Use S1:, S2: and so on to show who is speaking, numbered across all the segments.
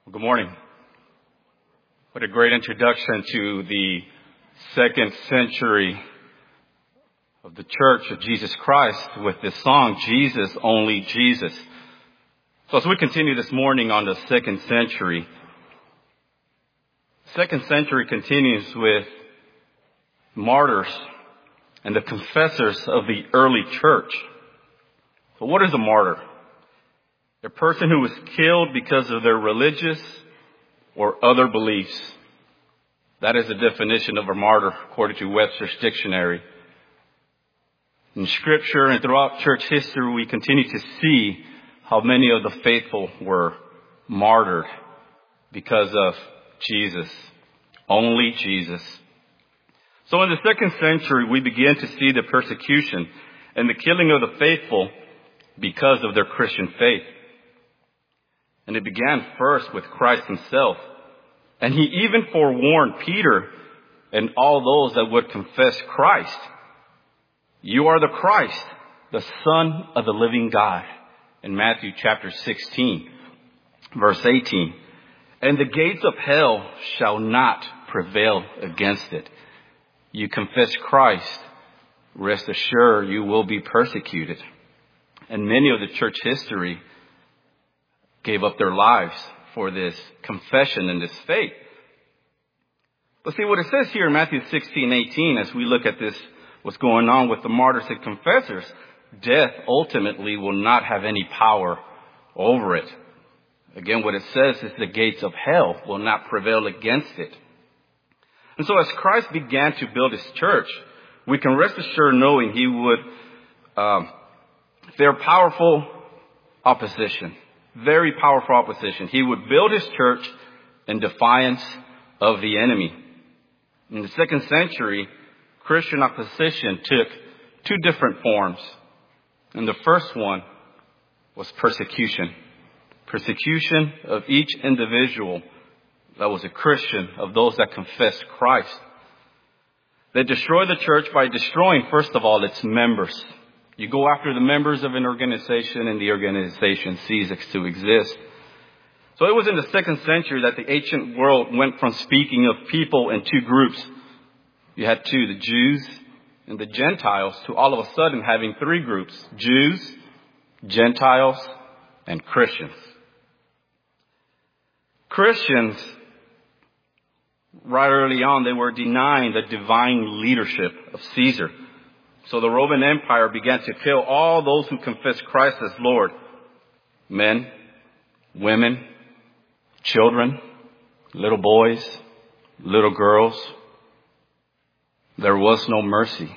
S1: Good morning. What a great introduction to the second century of the Church of Jesus Christ with this song, Jesus, Only Jesus. So as we continue this morning on the second century continues with martyrs and the confessors of the early church. So what is a martyr? A person who was killed because of their religious or other beliefs. That is the definition of a martyr according to Webster's dictionary. In Scripture and throughout church history, we continue to see how many of the faithful were martyred because of Jesus. Only Jesus. So in the second century, we begin to see the persecution and the killing of the faithful because of their Christian faith. And it began first with Christ himself. And he even forewarned Peter and all those that would confess Christ. You are the Christ, the Son of the living God. In Matthew chapter 16, verse 18. And the gates of hell shall not prevail against it. You confess Christ, rest assured you will be persecuted. And many of the church history gave up their lives for this confession and this faith. But see what it says here in Matthew 16:18, as we look at this, what's going on with the martyrs and confessors, death ultimately will not have any power over it. Again, what it says is the gates of hell will not prevail against it. And so as Christ began to build his church, we can rest assured knowing he would fare powerful opposition. Very powerful opposition. He would build his church in defiance of the enemy. In the second century, Christian opposition took two different forms. And the first one was persecution. Persecution of each individual that was a Christian, of those that confessed Christ. They destroyed the church by destroying, first of all, its members. You go after the members of an organization and the organization ceases to exist. So it was in the second century that the ancient world went from speaking of people in two groups. You had two, the Jews and the Gentiles, to all of a sudden having three groups: Jews, Gentiles, and Christians. Christians, right early on, they were denying the divine leadership of Caesar. So the Roman Empire began to kill all those who confessed Christ as Lord. Men, women, children, little boys, little girls. There was no mercy.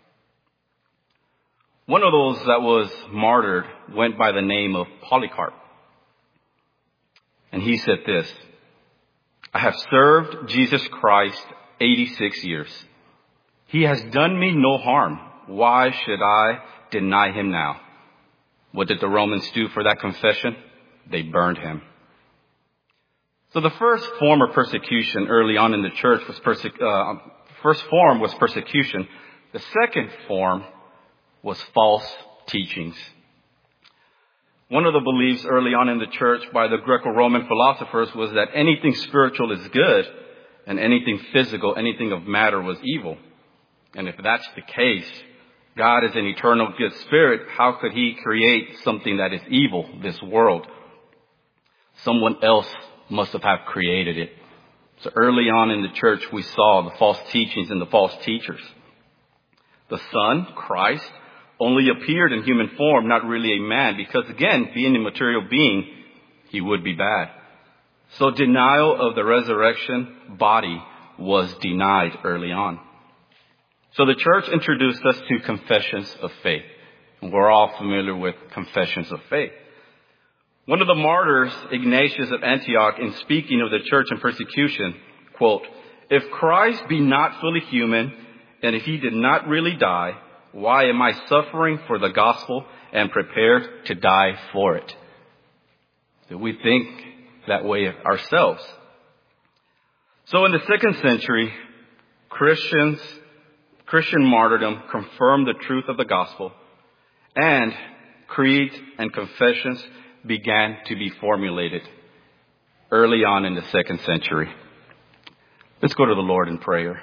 S1: One of those that was martyred went by the name of Polycarp. And he said this: I have served Jesus Christ 86 years. He has done me no harm. Why should I deny him now? What did the Romans do for that confession? They burned him. So the first form of persecution early on in the church was persecution. The second form was false teachings. One of the beliefs early on in the church by the Greco-Roman philosophers was that anything spiritual is good and anything physical, anything of matter was evil. And if that's the case, God is an eternal good spirit. How could he create something that is evil, this world? Someone else must have created it. So early on in the church, we saw the false teachings and the false teachers. The Son, Christ, only appeared in human form, not really a man, because again, being a material being, he would be bad. So denial of the resurrection body was denied early on. So the church introduced us to confessions of faith. And we're all familiar with confessions of faith. One of the martyrs, Ignatius of Antioch, in speaking of the church and persecution, quote, if Christ be not fully human, and if he did not really die, why am I suffering for the gospel and prepared to die for it? Do we think that way of ourselves? So in the second century, Christian martyrdom confirmed the truth of the gospel, and creeds and confessions began to be formulated. early on in the 2nd century. Let's go to the Lord in prayer.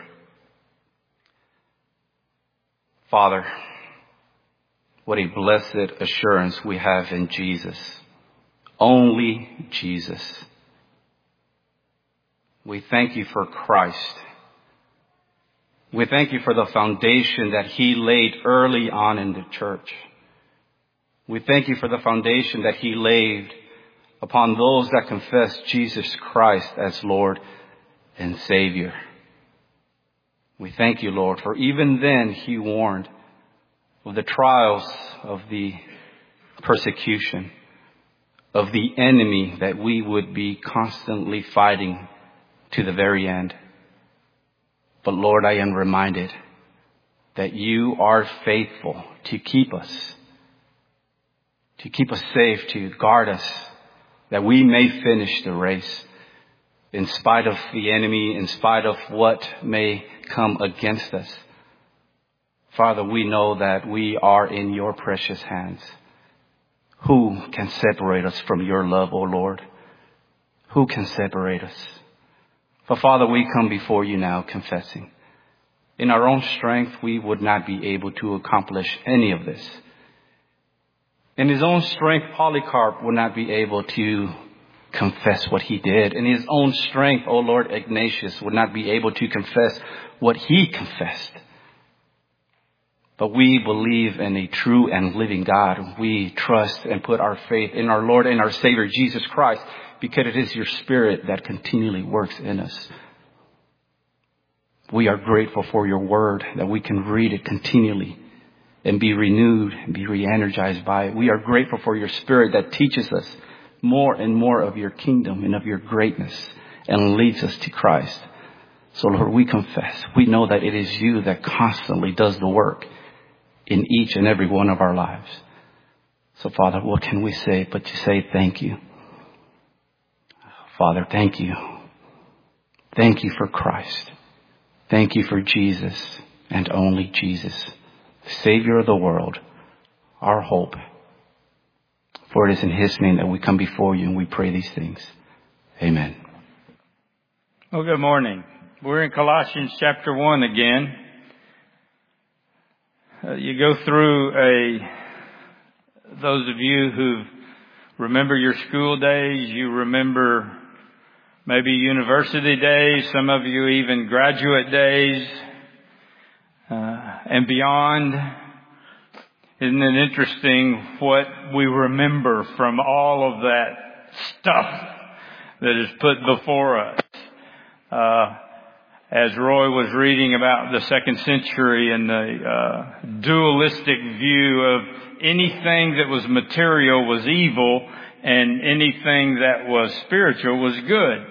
S1: Father, what a blessed assurance we have in Jesus. Only Jesus. We thank you for Christ. We thank you for the foundation that he laid early on in the church. We thank you for the foundation that he laid upon those that confess Jesus Christ as Lord and Savior. We thank you, Lord, for even then he warned of the trials, of the persecution, of the enemy that we would be constantly fighting to the very end. But Lord, I am reminded that you are faithful to keep us safe, to guard us, that we may finish the race in spite of the enemy, in spite of what may come against us. Father, we know that we are in your precious hands. Who can separate us from your love, O Lord? Who can separate us? But Father, we come before you now confessing. In our own strength, we would not be able to accomplish any of this. In his own strength, Polycarp would not be able to confess what he did. In his own strength, O Lord, Ignatius would not be able to confess what he confessed. But we believe in a true and living God. We trust and put our faith in our Lord and our Savior, Jesus Christ, because it is your Spirit that continually works in us. We are grateful for your word, that we can read it continually and be renewed and be re-energized by it. We are grateful for your Spirit that teaches us more and more of your kingdom and of your greatness and leads us to Christ. So Lord, we confess. We know that it is you that constantly does the work in each and every one of our lives. So Father, what can we say but to say thank you? Father, thank you. Thank you for Christ. Thank you for Jesus and only Jesus, the Savior of the world, our hope. For it is in his name that we come before you and we pray these things. Amen.
S2: Well, good morning. We're in Colossians chapter 1 again. You go through those of you who remember your school days, you remember maybe university days, some of you even graduate days, and beyond. Isn't it interesting what we remember from all of that stuff that is put before us? As Roy was reading about the 2nd century and the dualistic view of anything that was material was evil and anything that was spiritual was good.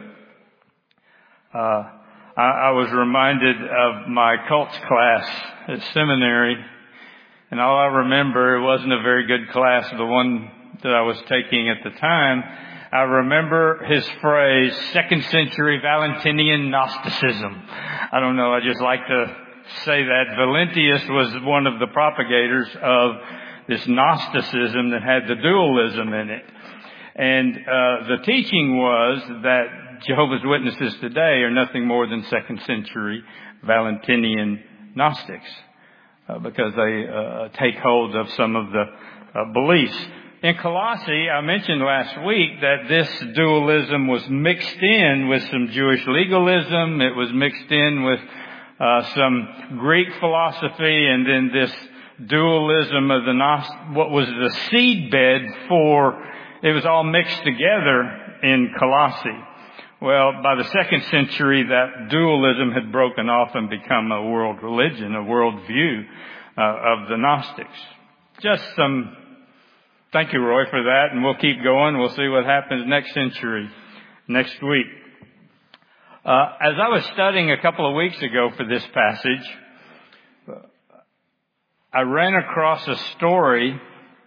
S2: I was reminded of my cults class at seminary, and all I remember, it wasn't a very good class, the one that I was taking at the time. I remember his phrase, 2nd century Valentinian Gnosticism. I don't know, I just like to say that. Valentius was one of the propagators of this Gnosticism that had the dualism in it. And the teaching was that Jehovah's Witnesses today are nothing more than 2nd century Valentinian Gnostics, because they take hold of some of the beliefs. In Colossae, I mentioned last week that this dualism was mixed in with some Jewish legalism. It was mixed in with some Greek philosophy, and then this dualism of what was the seedbed for, it was all mixed together in Colossae. Well, by the 2nd century, that dualism had broken off and become a world religion, a world view of the Gnostics. Just some... Thank you, Roy, for that, and we'll keep going. We'll see what happens next century, next week. As I was studying a couple of weeks ago for this passage, I ran across a story,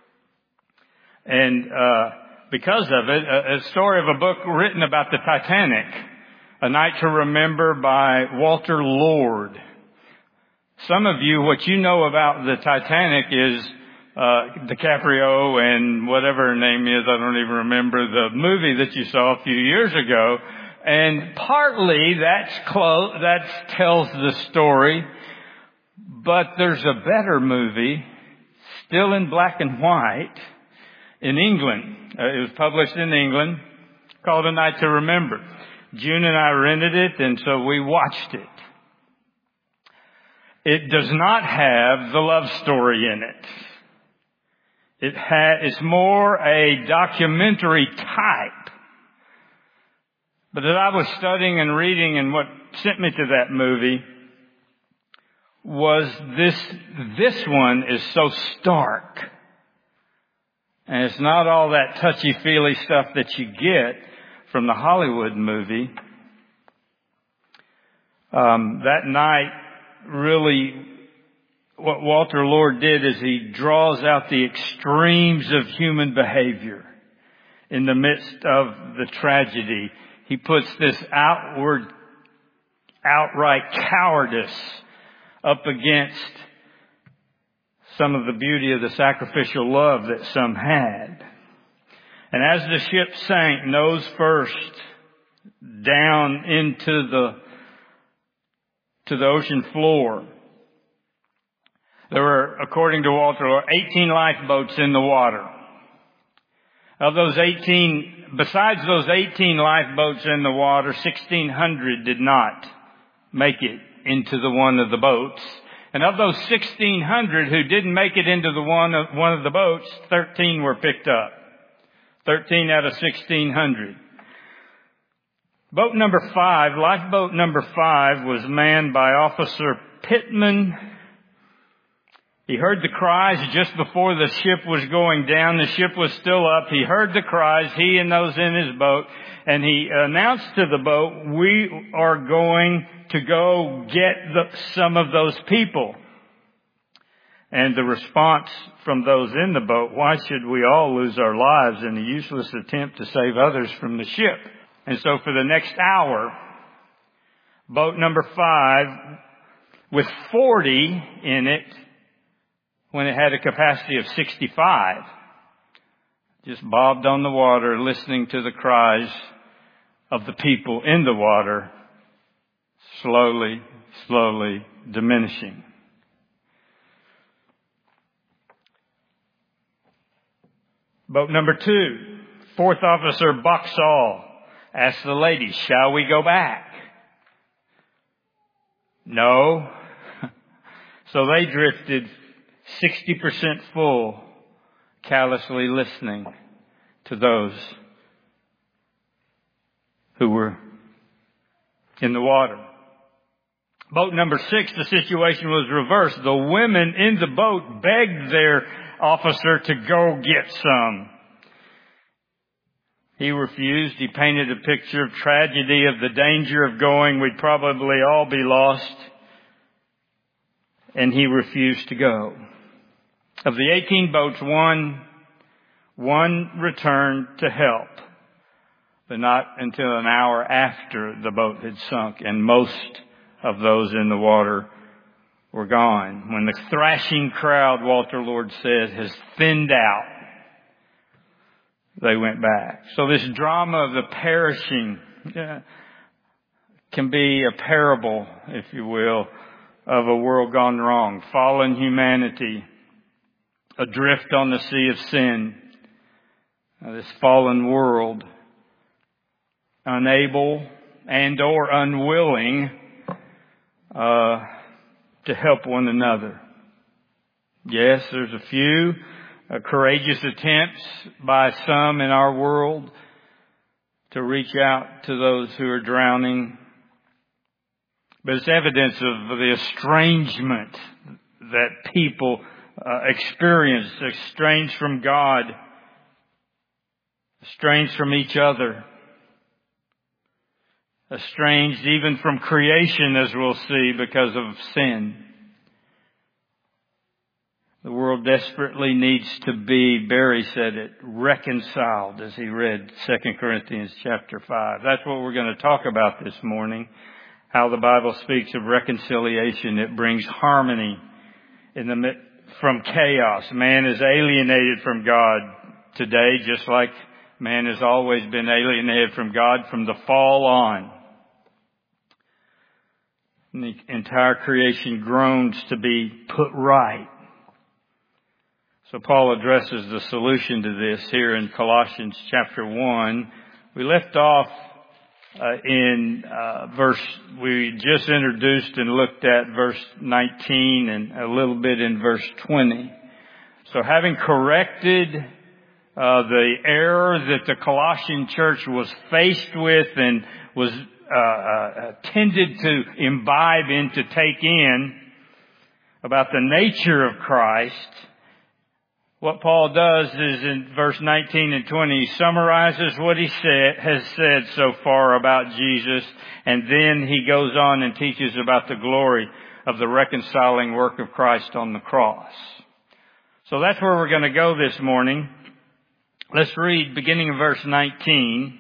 S2: and because of it, a story of a book written about the Titanic, A Night to Remember by Walter Lord. Some of you, what you know about the Titanic is DiCaprio and whatever her name is, I don't even remember, the movie that you saw a few years ago. And partly that tells the story, but there's a better movie, still in black and white, in England. It was published in England, called A Night to Remember. June and I rented it, and so we watched it. It does not have the love story in it. It's more a documentary type. But as I was studying and reading, and what sent me to that movie was this one is so stark. And it's not all that touchy-feely stuff that you get from the Hollywood movie. That night, really, what Walter Lord did is he draws out the extremes of human behavior in the midst of the tragedy. He puts this outright cowardice up against some of the beauty of the sacrificial love that some had. And as the ship sank nose first down into the ocean floor, there were, according to Walter Lord, 18 lifeboats in the water. Of those 18, besides those 18 lifeboats in the water, 1,600 did not make it into the one of the boats. And of those 1,600 who didn't make it into the one of the boats, 13 were picked up. 13 out of 1,600. Boat number 5, lifeboat number 5, was manned by Officer Pittman. He heard the cries just before the ship was going down. The ship was still up. He heard the cries, he and those in his boat, and he announced to the boat, "We are going to go get some of those people." And the response from those in the boat, "Why should we all lose our lives in a useless attempt to save others from the ship?" And so for the next hour, boat number 5, with 40 in it, when it had a capacity of 65, just bobbed on the water, listening to the cries of the people in the water, slowly, slowly diminishing. Boat number 2, Fourth Officer Boxall asked the ladies, "Shall we go back?" No. So they drifted 60% full, callously listening to those who were in the water. Boat number 6, the situation was reversed. The women in the boat begged their officer to go get some. He refused. He painted a picture of tragedy, of the danger of going. We'd probably all be lost. And he refused to go. Of the 18 boats, one returned to help, but not until an hour after the boat had sunk, and most of those in the water were gone. When the thrashing crowd, Walter Lord said, has thinned out, they went back. So this drama of the perishing can be a parable, if you will, of a world gone wrong. Fallen humanity, adrift on the sea of sin. This fallen world, unable and or unwilling to help one another. Yes, there's a few courageous attempts by some in our world to reach out to those who are drowning. But it's evidence of the estrangement that people experience, estranged from God, estranged from each other, estranged even from creation, as we'll see, because of sin. The world desperately needs to be, Barry said it, reconciled, as he read 2 Corinthians chapter 5. That's what we're going to talk about this morning, how the Bible speaks of reconciliation. It brings harmony in the midst from chaos. Man is alienated from God today, just like man has always been alienated from God from the fall on. And the entire creation groans to be put right. So Paul addresses the solution to this here in Colossians chapter 1. We left off in we just introduced and looked at verse 19 and a little bit in verse 20. So having corrected the error that the Colossian church was faced with and was tended to imbibe in, to take in about the nature of Christ, what Paul does is in verse 19 and 20, he summarizes what he has said so far about Jesus, and then he goes on and teaches about the glory of the reconciling work of Christ on the cross. So that's where we're going to go this morning. Let's read beginning of verse 19.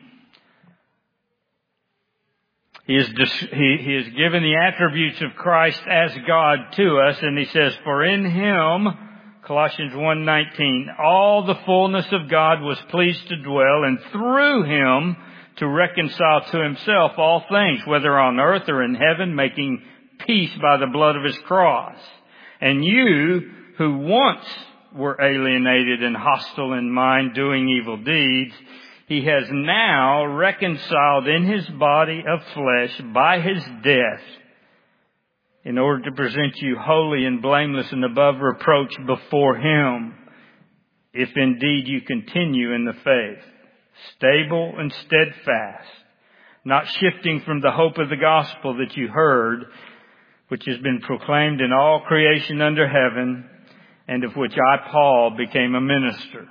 S2: He has given the attributes of Christ as God to us, and he says, "For in him," Colossians 1:19, "all the fullness of God was pleased to dwell, and through him to reconcile to himself all things, whether on earth or in heaven, making peace by the blood of his cross. And you, who once were alienated and hostile in mind, doing evil deeds, he has now reconciled in his body of flesh by his death, in order to present you holy and blameless and above reproach before him, if indeed you continue in the faith, stable and steadfast, not shifting from the hope of the gospel that you heard, which has been proclaimed in all creation under heaven, and of which I, Paul, became a minister."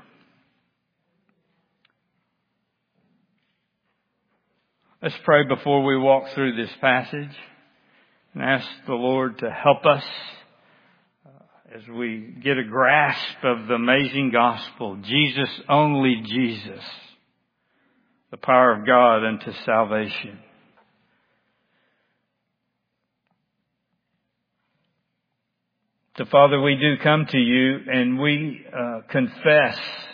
S2: Let's pray before we walk through this passage and ask the Lord to help us as we get a grasp of the amazing gospel. Jesus, only Jesus, the power of God unto salvation. So, Father, we do come to you and we confess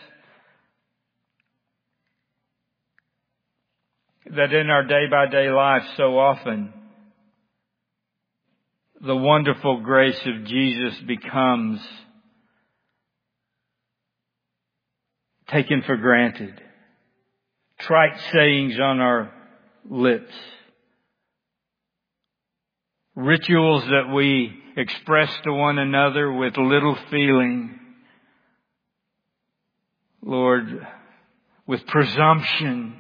S2: that in our day-by-day life so often the wonderful grace of Jesus becomes taken for granted. Trite sayings on our lips. Rituals that we express to one another with little feeling. Lord, with presumption.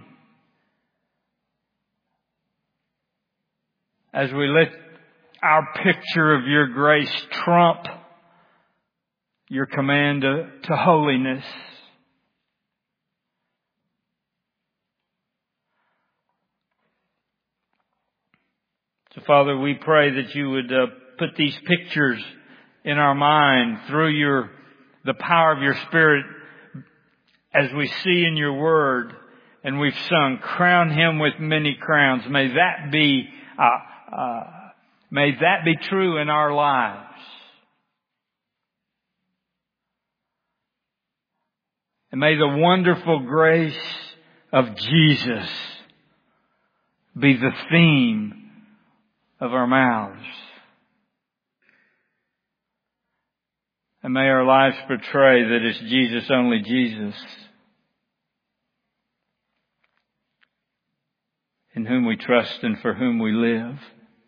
S2: As we let our picture of your grace trump your command to holiness. So, Father, we pray that you would put these pictures in our mind through the power of your Spirit, as we see in your word, and we've sung, "Crown him with many crowns." May that be true in our lives. And may the wonderful grace of Jesus be the theme of our mouths. And may our lives portray that it's Jesus, only Jesus, in whom we trust and for whom we live.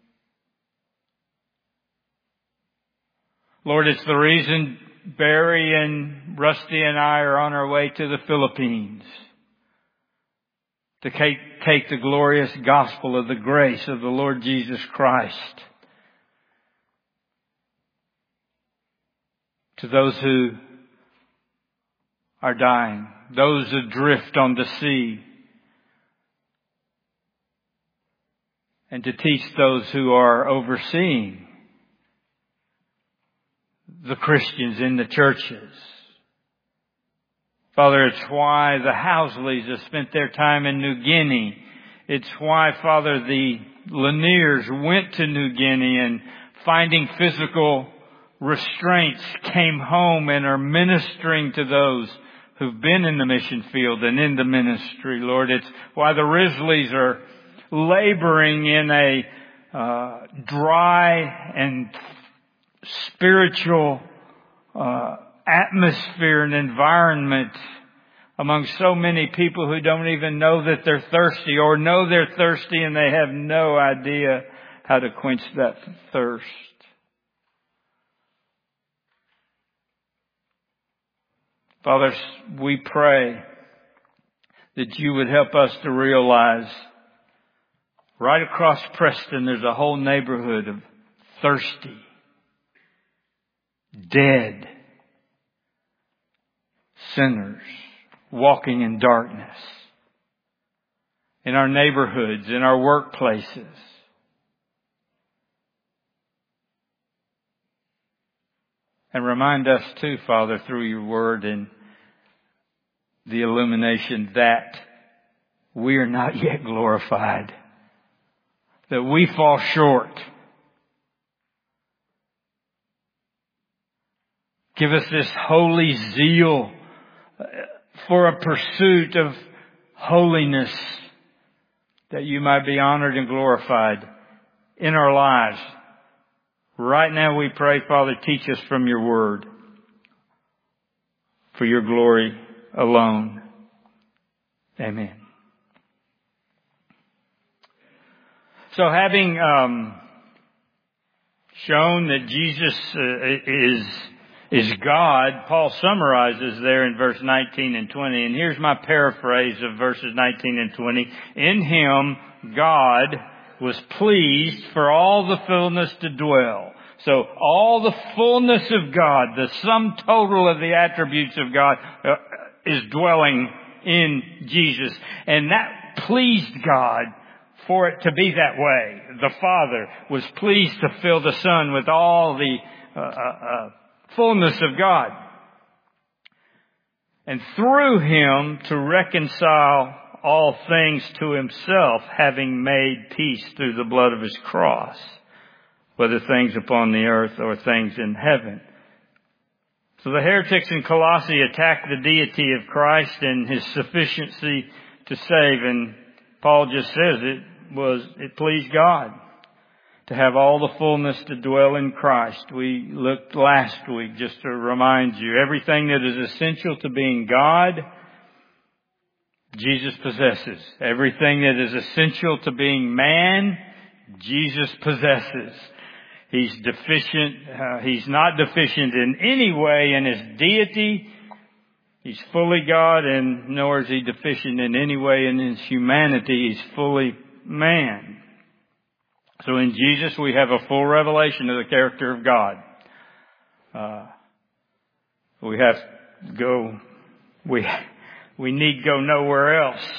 S2: Lord, it's the reason Barry and Rusty and I are on our way to the Philippines to take the glorious gospel of the grace of the Lord Jesus Christ to those who are dying, those adrift on the sea, and to teach those who are overseeing the Christians in the churches. Father, it's why the Housleys have spent their time in New Guinea. It's why, Father, the Laniers went to New Guinea and finding physical restraints came home and are ministering to those who've been in the mission field and in the ministry, Lord. It's why the Risleys are laboring in a dry and spiritual atmosphere and environment among so many people who don't even know that they're thirsty, or know they're thirsty and they have no idea how to quench that thirst. Father, we pray that you would help us to realize right across Preston there's a whole neighborhood of thirsty, dead sinners walking in darkness in our neighborhoods, in our workplaces. And remind us too, Father, through your word and the illumination, that we are not yet glorified, that we fall short. Give us this holy zeal for a pursuit of holiness, that you might be honored and glorified in our lives. Right now we pray, Father, teach us from your word for your glory alone. Amen. So having shown that Jesus is God, Paul summarizes there in verse 19 and 20. And here's my paraphrase of verses 19 and 20. In him, God was pleased for all the fullness to dwell. So all the fullness of God, the sum total of the attributes of God is dwelling in Jesus. And that pleased God for it to be that way. The Father was pleased to fill the Son with all the fullness of God, and through him to reconcile all things to himself, having made peace through the blood of his cross, whether things upon the earth or things in heaven. So the heretics in Colossae attacked the deity of Christ and his sufficiency to save, and Paul just says it pleased God to have all the fullness to dwell in Christ. We looked last week, just to remind you, everything that is essential to being God, Jesus possesses. Everything that is essential to being man, Jesus possesses. He's not deficient in any way in his deity. He's fully God, and nor is he deficient in any way in his humanity. He's fully man. So in Jesus we have a full revelation of the character of God. We need go nowhere else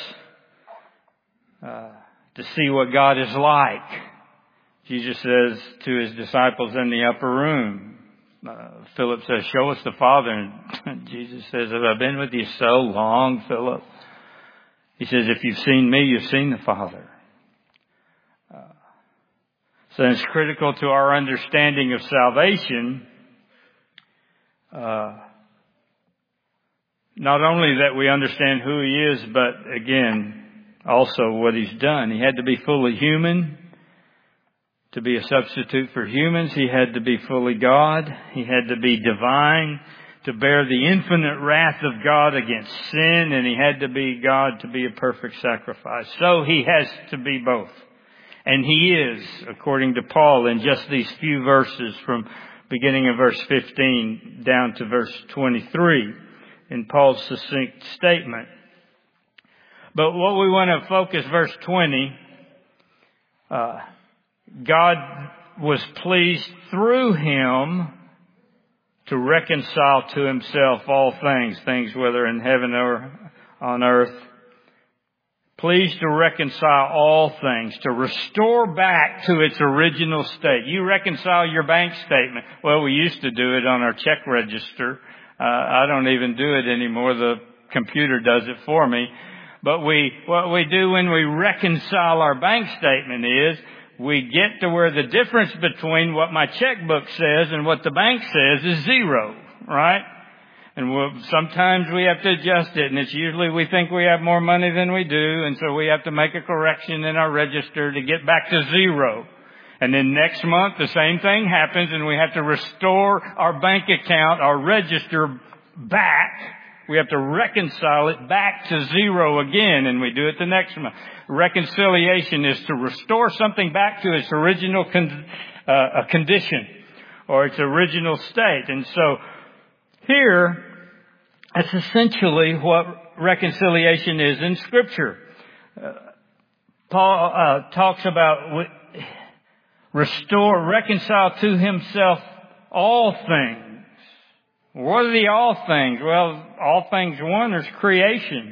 S2: to see what God is like. Jesus says to his disciples in the upper room, Philip says, "Show us the Father." And Jesus says, "Have I been with you so long, Philip?" He says, "If you've seen me, you've seen the Father." So it's critical to our understanding of salvation, not only that we understand who he is, but again, also what he's done. He had to be fully human to be a substitute for humans. He had to be fully God. He had to be divine to bear the infinite wrath of God against sin, and he had to be God to be a perfect sacrifice. So he has to be both. And he is, according to Paul, in just these few verses from beginning of verse 15 down to verse 23 in Paul's succinct statement. But what we want to focus, verse 20, God was pleased through him to reconcile to himself all things whether in heaven or on earth. Pleased to reconcile all things, to restore back to its original state. You reconcile your bank statement. Well, we used to do it on our check register. I don't even do it anymore. The computer does it for me. But what we do when we reconcile our bank statement is we get to where the difference between what my checkbook says and what the bank says is zero, right? And sometimes we have to adjust it, and it's usually we think we have more money than we do, and so we have to make a correction in our register to get back to zero. And then next month the same thing happens, and we have to restore our bank account, our register back. We have to reconcile it back to zero again, and we do it the next month. Reconciliation is to restore something back to its original condition or its original state. And so here, that's essentially what reconciliation is in Scripture. Paul talks about reconcile to himself all things. What are the all things? Well, all things, one, is creation.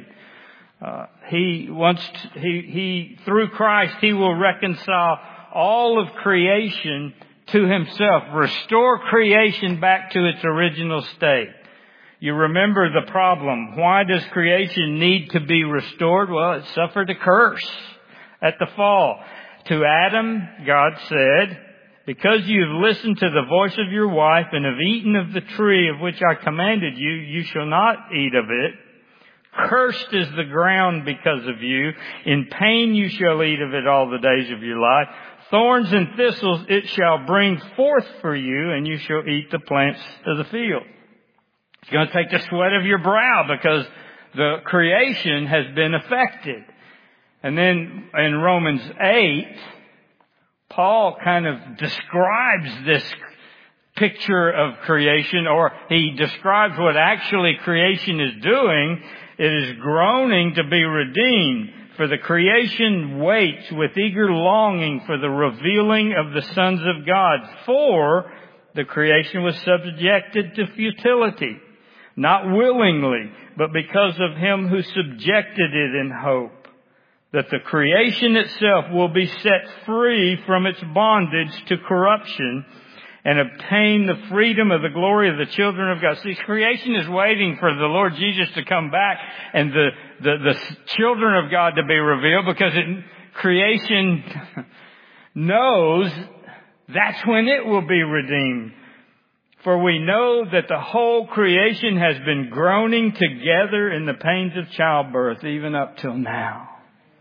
S2: Through Christ, he will reconcile all of creation to himself. Restore creation back to its original state. You remember the problem. Why does creation need to be restored? Well, it suffered a curse at the fall. To Adam, God said, because you've listened to the voice of your wife and have eaten of the tree of which I commanded you, you shall not eat of it. Cursed is the ground because of you. In pain you shall eat of it all the days of your life. Thorns and thistles it shall bring forth for you, and you shall eat the plants of the field. It's going to take the sweat of your brow because the creation has been affected. And then in Romans 8, Paul kind of describes this picture of creation, or he describes what actually creation is doing. It is groaning to be redeemed. For the creation waits with eager longing for the revealing of the sons of God. For the creation was subjected to futility, not willingly, but because of him who subjected it in hope, that the creation itself will be set free from its bondage to corruption and obtain the freedom of the glory of the children of God. See, creation is waiting for the Lord Jesus to come back and the children of God to be revealed, because creation knows that's when it will be redeemed. For we know that the whole creation has been groaning together in the pains of childbirth, even up till now.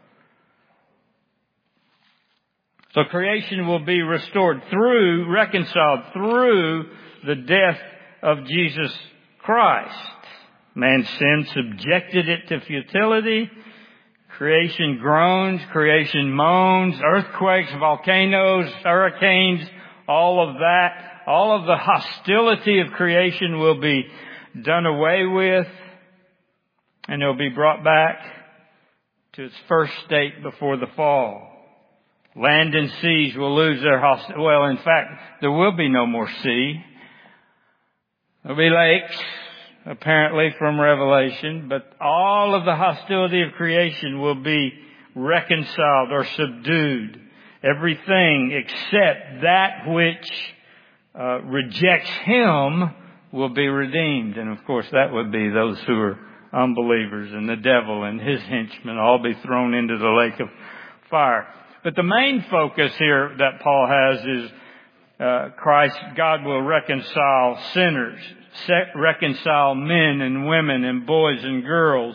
S2: So creation will be reconciled through the death of Jesus Christ. Man's sin subjected it to futility. Creation groans, creation moans, earthquakes, volcanoes, hurricanes, all of that. All of the hostility of creation will be done away with, and it will be brought back to its first state before the fall. Land and seas will lose their hostility. Well, in fact, there will be no more sea. There'll be lakes, apparently from Revelation, but all of the hostility of creation will be reconciled or subdued. Everything except that which rejects him will be redeemed. And of course that would be those who are unbelievers, and the devil and his henchmen all be thrown into the lake of fire. But the main focus here that Paul has is God will reconcile sinners, reconcile men and women and boys and girls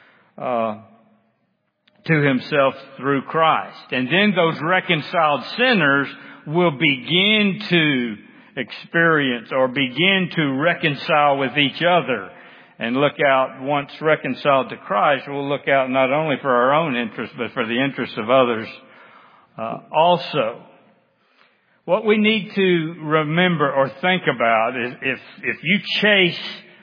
S2: to himself through Christ. And then those reconciled sinners will begin to experience or begin to reconcile with each other. And look out, once reconciled to Christ, we'll look out not only for our own interests, but for the interests of others also. What we need to remember or think about is if you chase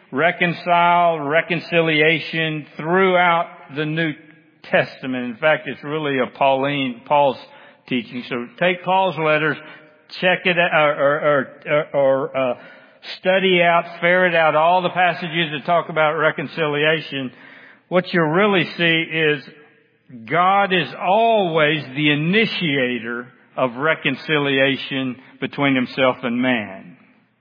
S2: reconciliation throughout the New Testament, in fact, it's really Paul's teaching. So take Paul's letters, check it out, or study out, ferret out all the passages that talk about reconciliation. What you'll really see is God is always the initiator of reconciliation between himself and man.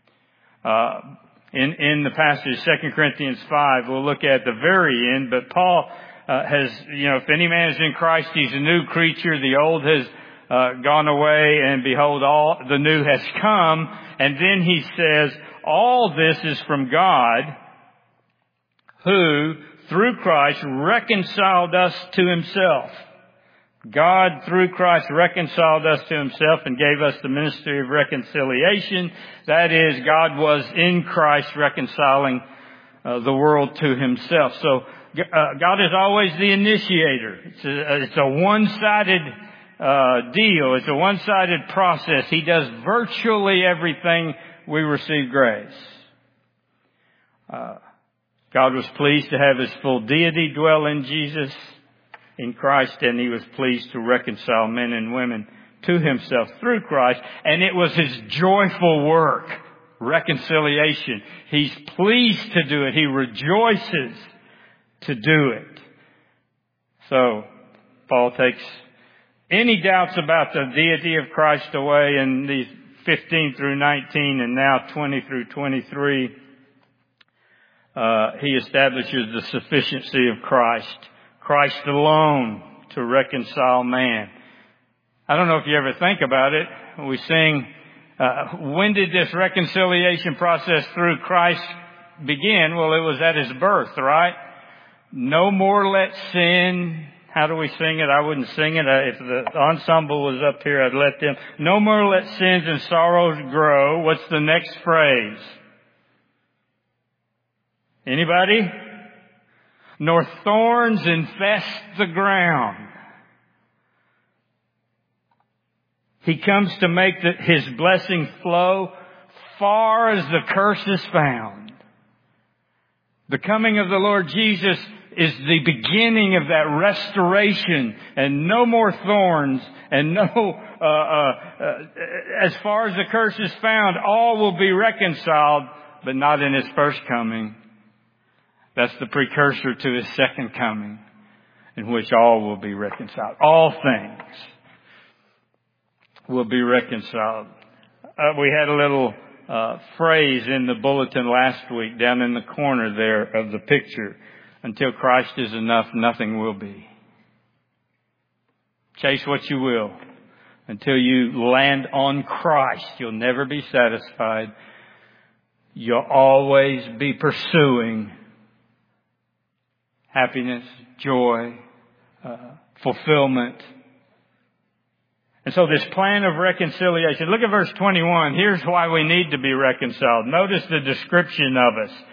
S2: In the passage, 2 Corinthians 5, we'll look at the very end, but Paul if any man is in Christ, he's a new creature. The old has gone away, and behold, all the new has come. And then he says, all this is from God, who through Christ reconciled us to himself. God, through Christ, reconciled us to himself and gave us the ministry of reconciliation. That is, God was in Christ reconciling the world to himself. So God is always the initiator. It's a one-sided deal. It's a one-sided process. He does virtually everything we receive grace. God was pleased to have his full deity dwell in Jesus, in Christ, and he was pleased to reconcile men and women to himself through Christ. And it was his joyful work, reconciliation. He's pleased to do it. He rejoices to do it. So, Paul takes any doubts about the deity of Christ away in these 15 through 19 and now 20 through 23. He establishes the sufficiency of Christ. Christ alone to reconcile man. I don't know if you ever think about it. We sing, when did this reconciliation process through Christ begin? Well, it was at his birth, right? No more let sin. How do we sing it? I wouldn't sing it. If the ensemble was up here, I'd let them. No more let sins and sorrows grow. What's the next phrase? Anybody? Nor thorns infest the ground. He comes to make his blessing flow far as the curse is found. The coming of the Lord Jesus is the beginning of that restoration, and no more thorns, and no, as far as the curse is found, all will be reconciled, but not in his first coming. That's the precursor to his second coming, in which all will be reconciled. All things will be reconciled. We had a little phrase in the bulletin last week down in the corner there of the picture. Until Christ is enough, nothing will be. Chase what you will. Until you land on Christ, you'll never be satisfied. You'll always be pursuing happiness, joy, fulfillment. And so this plan of reconciliation, look at verse 21. Here's why we need to be reconciled. Notice the description of us.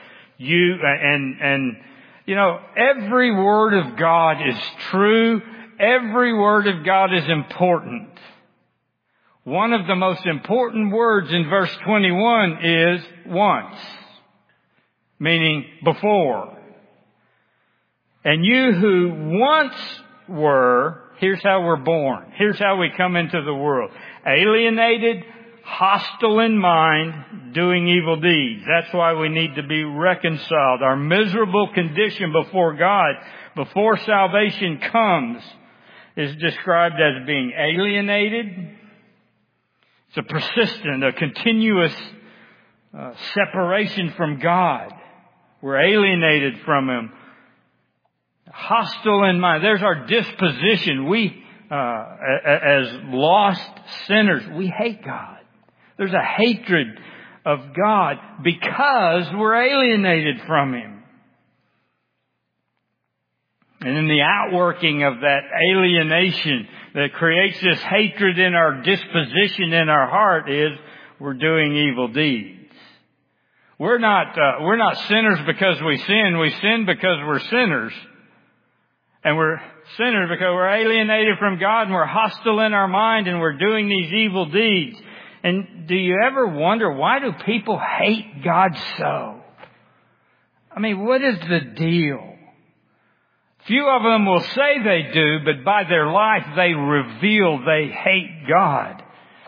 S2: You know, every word of God is true. Every word of God is important. One of the most important words in verse 21 is once, meaning before. And you who once were, here's how we're born. Here's how we come into the world. Alienated, hostile in mind, doing evil deeds. That's why we need to be reconciled. Our miserable condition before God, before salvation comes, is described as being alienated. It's a persistent, a continuous separation from God. We're alienated from him. Hostile in mind. There's our disposition. We, as lost sinners, we hate God. There's a hatred of God because we're alienated from him. And in the outworking of that alienation that creates this hatred in our disposition in our heart is we're doing evil deeds. We're not sinners because we sin. We sin because we're sinners. And we're sinners because we're alienated from God and we're hostile in our mind and we're doing these evil deeds. And do you ever wonder, why do people hate God so? I mean, what is the deal? Few of them will say they do, but by their life they reveal they hate God.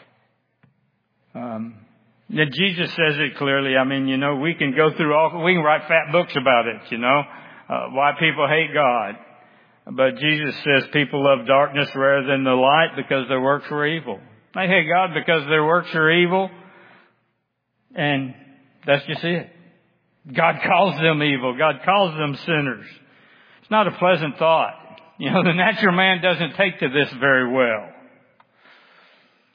S2: Jesus says it clearly. I mean, you know, we can go through we can write fat books about it, you know, why people hate God. But Jesus says people love darkness rather than the light because their works were evil. They hate God because their works are evil. And that's just it. God calls them evil. God calls them sinners. It's not a pleasant thought. You know, the natural man doesn't take to this very well.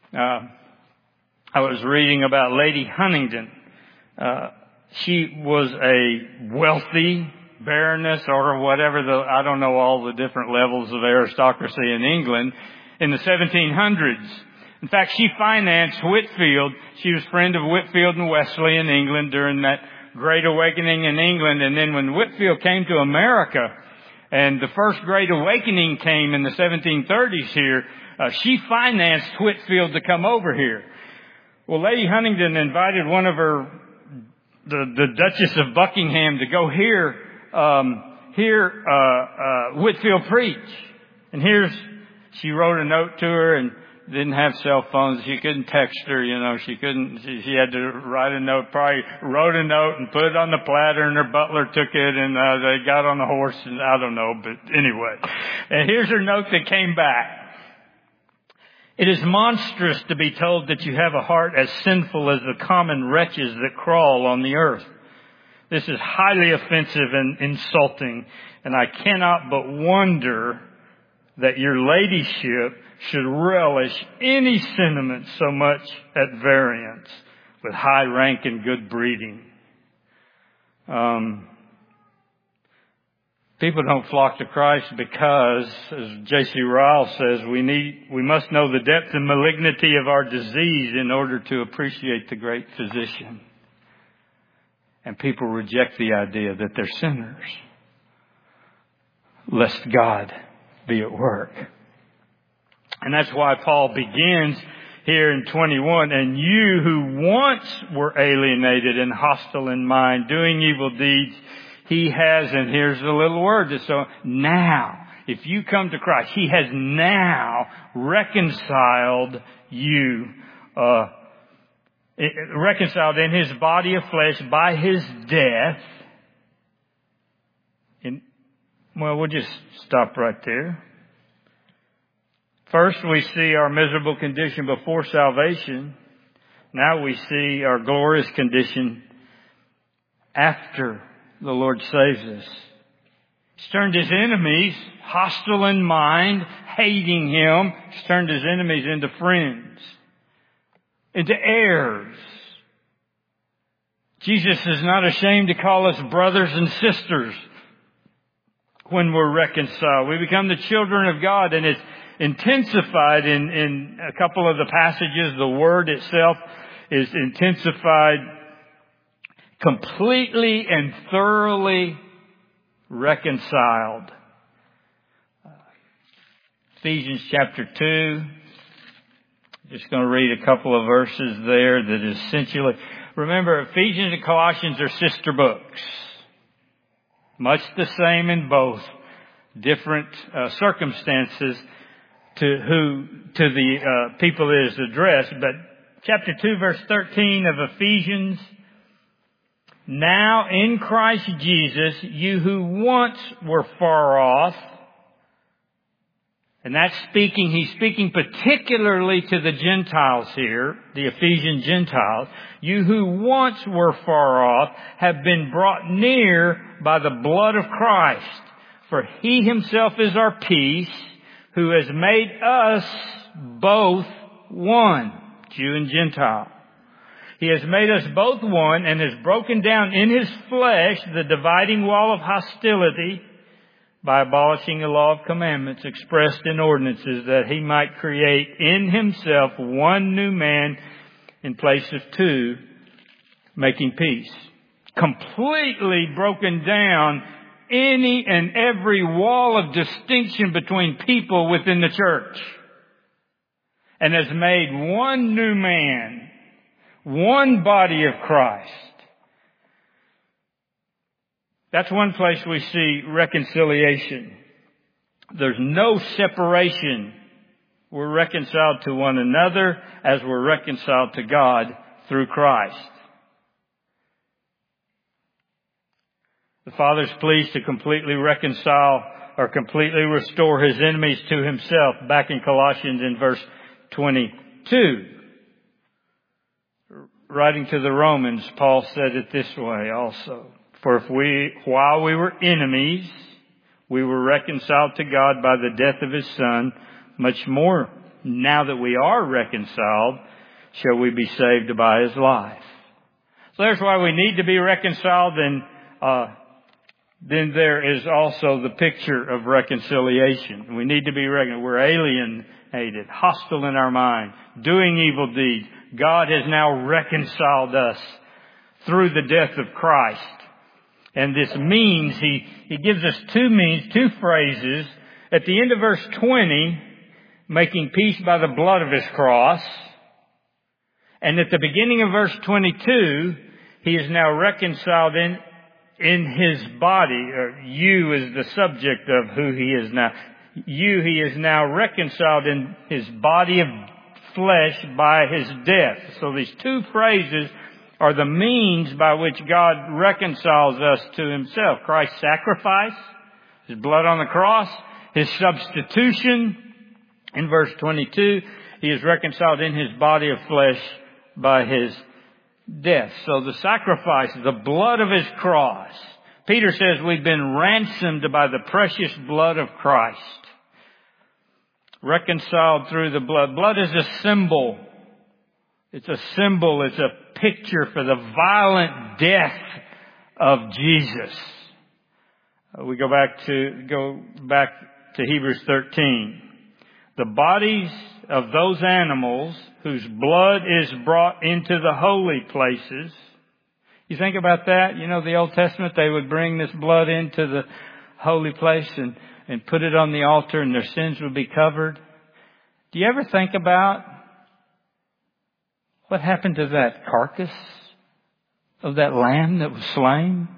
S2: I was reading about Lady Huntingdon. She was a wealthy baroness or whatever, I don't know all the different levels of aristocracy in England in the 1700s. In fact, she financed Whitefield. She was friend of Whitefield and Wesley in England during that Great Awakening in England. And then when Whitefield came to America, and the first Great Awakening came in the 1730s here, she financed Whitefield to come over here. Well, Lady Huntingdon invited one of the Duchess of Buckingham to go hear Whitefield preach. And she wrote a note to her and didn't have cell phones. She couldn't text her, she had to write a note, probably wrote a note and put it on the platter, and her butler took it, and they got on the horse, and I don't know, but anyway. And here's her note that came back. It is monstrous to be told that you have a heart as sinful as the common wretches that crawl on the earth. This is highly offensive and insulting, and I cannot but wonder that your ladyship should relish any sentiment so much at variance with high rank and good breeding. People don't flock to Christ because, as J.C. Ryle says, we must know the depth and malignity of our disease in order to appreciate the great physician. And people reject the idea that they're sinners, lest God be at work. And that's why Paul begins here in 21, and you who once were alienated and hostile in mind, doing evil deeds, he has, and here's the little word, so now, if you come to Christ, he has now reconciled you, reconciled in his body of flesh by his death. We'll just stop right there. First, we see our miserable condition before salvation. Now we see our glorious condition after the Lord saves us. He's turned his enemies, hostile in mind, hating him. He's turned his enemies into friends, into heirs. Jesus is not ashamed to call us brothers and sisters when we're reconciled. We become the children of God, and it's intensified in a couple of the passages. The word itself is intensified, completely and thoroughly reconciled. Ephesians chapter 2. Just going to read a couple of verses there that essentially, remember, Ephesians and Colossians are sister books. Much the same in both, different circumstances to the people it is addressed. But chapter 2 verse 13 of Ephesians, now in Christ Jesus, you who once were far off, and he's speaking particularly to the Gentiles here, the Ephesian Gentiles. You who once were far off have been brought near by the blood of Christ. For he himself is our peace, who has made us both one, Jew and Gentile. He has made us both one and has broken down in his flesh the dividing wall of hostility by abolishing the law of commandments expressed in ordinances, that he might create in himself one new man in place of two, making peace. Completely broken down any and every wall of distinction between people within the church, and has made one new man, one body of Christ. That's one place we see reconciliation. There's no separation. We're reconciled to one another as we're reconciled to God through Christ. The Father's pleased to completely reconcile or completely restore his enemies to himself. Back in Colossians in verse 22. Writing to the Romans, Paul said it this way also. For while we were enemies, we were reconciled to God by the death of his Son, much more now that we are reconciled, shall we be saved by His life. So there's why we need to be reconciled, and then there is also the picture of reconciliation. We need to be reconciled. We're alienated, hostile in our mind, doing evil deeds. God has now reconciled us through the death of Christ. And this means, He gives us two phrases. At the end of verse 20, making peace by the blood of His cross. And at the beginning of verse 22, He is now reconciled in His body. You is the subject of who He is now. He is now reconciled in His body of flesh by His death. So these two phrases are the means by which God reconciles us to Himself. Christ's sacrifice, His blood on the cross, His substitution. In verse 22, He is reconciled in His body of flesh by His death. So the sacrifice, the blood of His cross. Peter says we've been ransomed by the precious blood of Christ. Reconciled through the blood. Blood is a symbol. It's a symbol. It's a picture for the violent death of Jesus. We go back to Hebrews 13. The bodies of those animals whose blood is brought into the holy places. You think about that? You know, the Old Testament, they would bring this blood into the holy place and put it on the altar, and their sins would be covered. Do you ever think about what happened to that carcass of that lamb that was slain?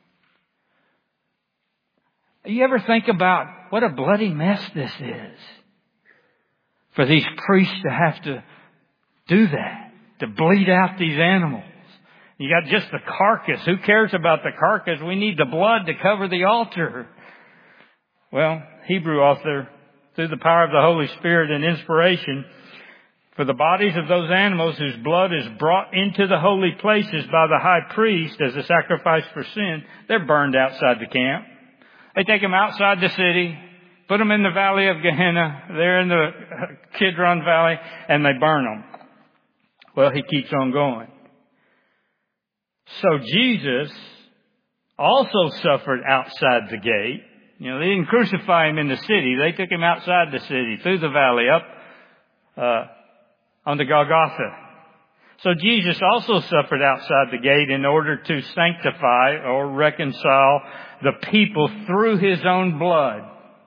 S2: You ever think about what a bloody mess this is for these priests to have to do that, to bleed out these animals? You got just the carcass. Who cares about the carcass? We need the blood to cover the altar. Well, Hebrew author, through the power of the Holy Spirit and inspiration, for the bodies of those animals whose blood is brought into the holy places by the high priest as a sacrifice for sin, they're burned outside the camp. They take them outside the city, put them in the valley of Gehenna, they're in the Kidron Valley, and they burn them. Well, He keeps on going. So Jesus also suffered outside the gate. You know, they didn't crucify Him in the city. They took Him outside the city, through the valley, up onto Golgotha. So Jesus also suffered outside the gate in order to sanctify or reconcile the people through His own blood.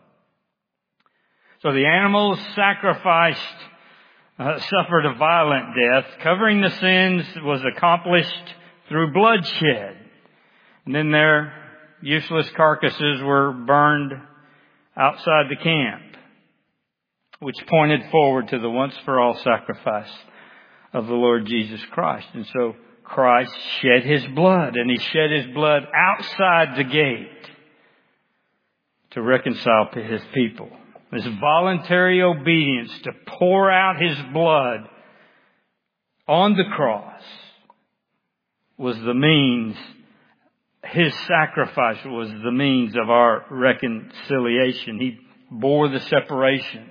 S2: So the animals sacrificed suffered a violent death. Covering the sins was accomplished through bloodshed. And then their useless carcasses were burned outside the camp, which pointed forward to the once-for-all sacrifice of the Lord Jesus Christ. And so Christ shed His blood, and He shed His blood outside the gate to reconcile His people. His voluntary obedience to pour out His blood on the cross was the means. His sacrifice was the means of our reconciliation. He bore the separation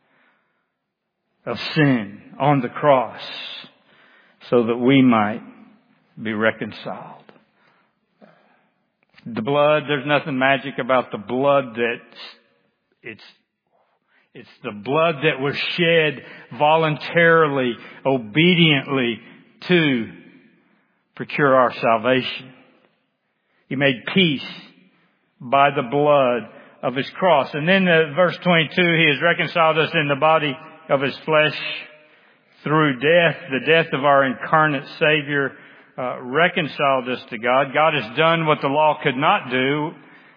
S2: of sin on the cross so that we might be reconciled. The blood, there's nothing magic about the blood. It's the blood that was shed voluntarily, obediently to procure our salvation. He made peace by the blood of His cross. And then verse 22, He has reconciled us in the body of His flesh through death. The death of our incarnate Savior reconciled us to God. God has done what the law could not do.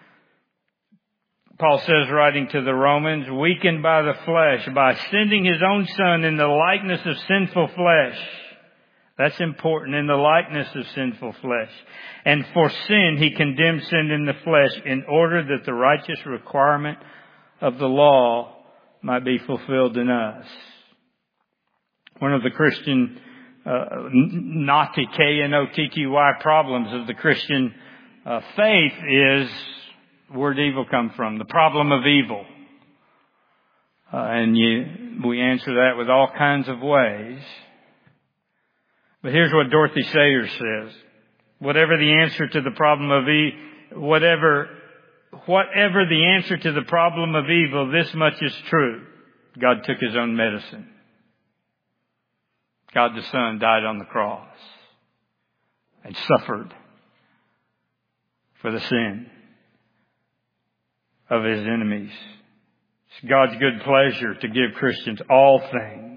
S2: Paul says, writing to the Romans, weakened by the flesh, by sending His own Son in the likeness of sinful flesh. That's important, in the likeness of sinful flesh. And for sin, He condemned sin in the flesh in order that the righteous requirement of the law might be fulfilled in us. One of the Christian knotty, K-N-O-T-T-Y problems of the Christian faith is, where'd evil come from? The problem of evil. We answer that with all kinds of ways. But here's what Dorothy Sayers says. Whatever the answer to the problem of whatever the answer to the problem of evil, this much is true. God took His own medicine. God the Son died on the cross and suffered for the sin of His enemies. It's God's good pleasure to give Christians all things.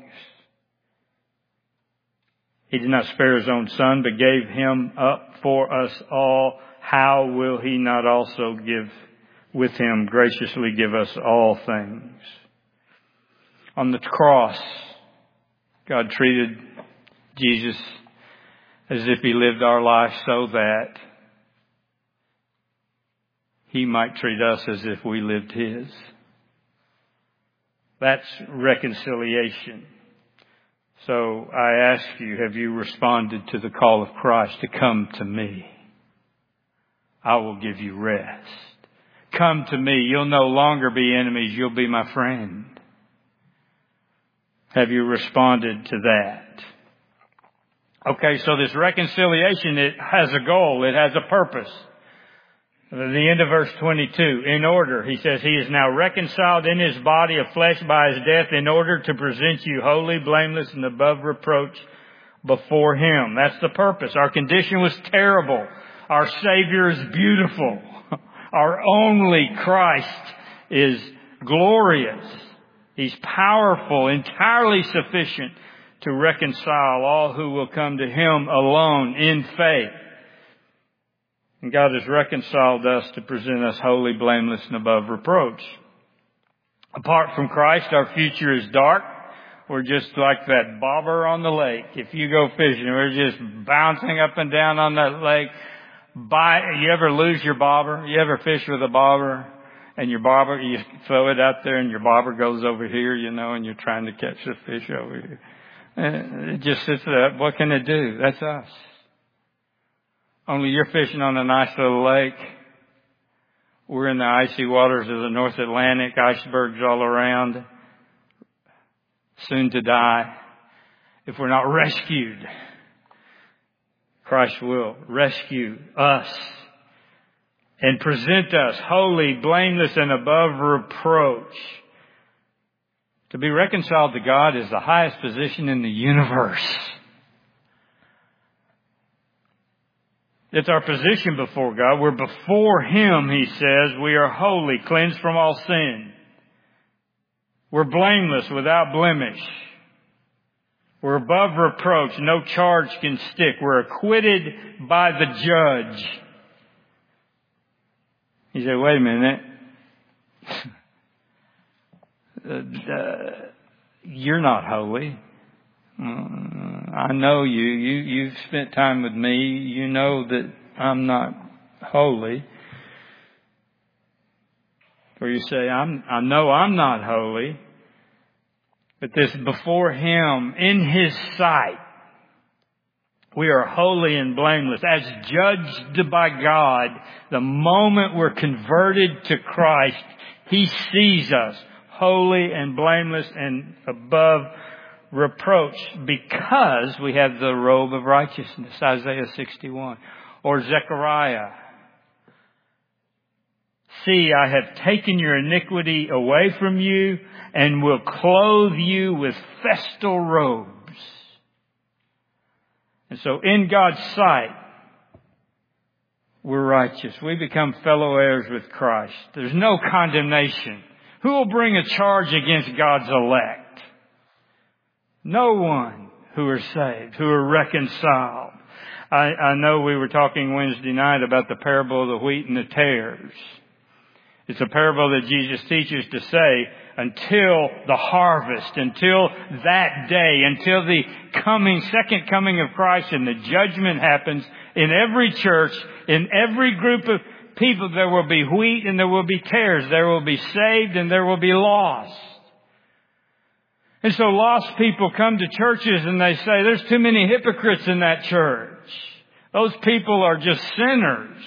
S2: He did not spare His own Son, but gave Him up for us all. How will He not also with Him graciously give us all things? On the cross, God treated Jesus as if He lived our life so that He might treat us as if we lived His. That's reconciliation. So I ask you, have you responded to the call of Christ to come to me? I will give you rest. Come to me. You'll no longer be enemies. You'll be my friend. Have you responded to that? Okay, so this reconciliation, it has a goal. It has a purpose. At the end of verse 22, in order, he says, He is now reconciled in His body of flesh by His death in order to present you holy, blameless, and above reproach before Him. That's the purpose. Our condition was terrible. Our Savior is beautiful. Our only Christ is glorious. He's powerful, entirely sufficient to reconcile all who will come to Him alone in faith. And God has reconciled us to present us holy, blameless, and above reproach. Apart from Christ, our future is dark. We're just like that bobber on the lake. If you go fishing, we're just bouncing up and down on that lake. You ever lose your bobber? You ever fish with a bobber? And your bobber, you throw it out there and your bobber goes over here, and you're trying to catch the fish over here. And it just sits there. What can it do? That's us. Only you're fishing on a nice little lake. We're in the icy waters of the North Atlantic, icebergs all around, soon to die. If we're not rescued, Christ will rescue us and present us holy, blameless, and above reproach. To be reconciled to God is the highest position in the universe. It's our position before God. We're before Him, He says. We are holy, cleansed from all sin. We're blameless, without blemish. We're above reproach. No charge can stick. We're acquitted by the judge. You say, wait a minute. You're not holy. I know you. You've spent time with me. You know that I'm not holy. Or you say, I know I'm not holy. But this before Him, in His sight, we are holy and blameless. As judged by God, the moment we're converted to Christ, He sees us holy and blameless and above reproach because we have the robe of righteousness, Isaiah 61. Or Zechariah. See, I have taken your iniquity away from you and will clothe you with festal robes. And so in God's sight, we're righteous. We become fellow heirs with Christ. There's no condemnation. Who will bring a charge against God's elect? No one who are saved, who are reconciled. I know we were talking Wednesday night about the parable of the wheat and the tares. It's a parable that Jesus teaches to say, until the harvest, until that day, until the second coming of Christ and the judgment happens in every church, in every group of people, there will be wheat and there will be tares. There will be saved and there will be lost. And so lost people come to churches and they say, there's too many hypocrites in that church. Those people are just sinners.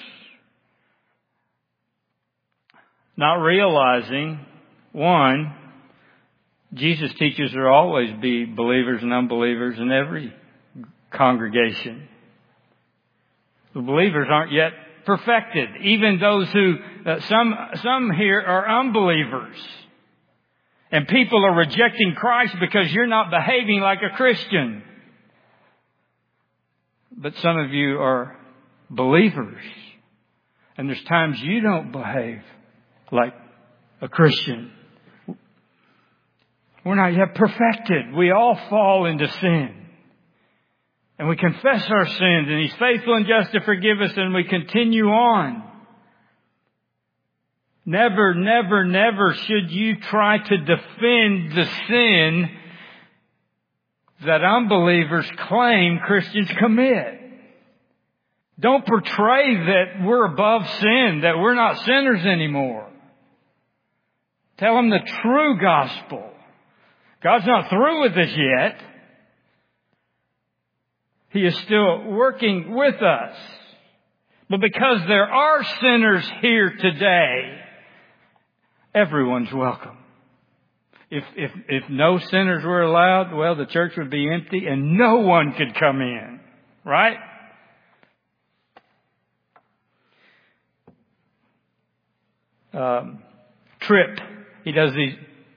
S2: Not realizing, one, Jesus teaches there will always be believers and unbelievers in every congregation. The believers aren't yet perfected. Even those who, some here are unbelievers. And people are rejecting Christ because you're not behaving like a Christian. But some of you are believers. And there's times you don't behave like a Christian. We're not yet perfected. We all fall into sin. And we confess our sins, and He's faithful and just to forgive us, and we continue on. Never, never, never should you try to defend the sin that unbelievers claim Christians commit. Don't portray that we're above sin, that we're not sinners anymore. Tell them the true gospel. God's not through with us yet. He is still working with us. But because there are sinners here today, everyone's welcome. If no sinners were allowed, well, the church would be empty and no one could come in. Right? Tripp, he does these,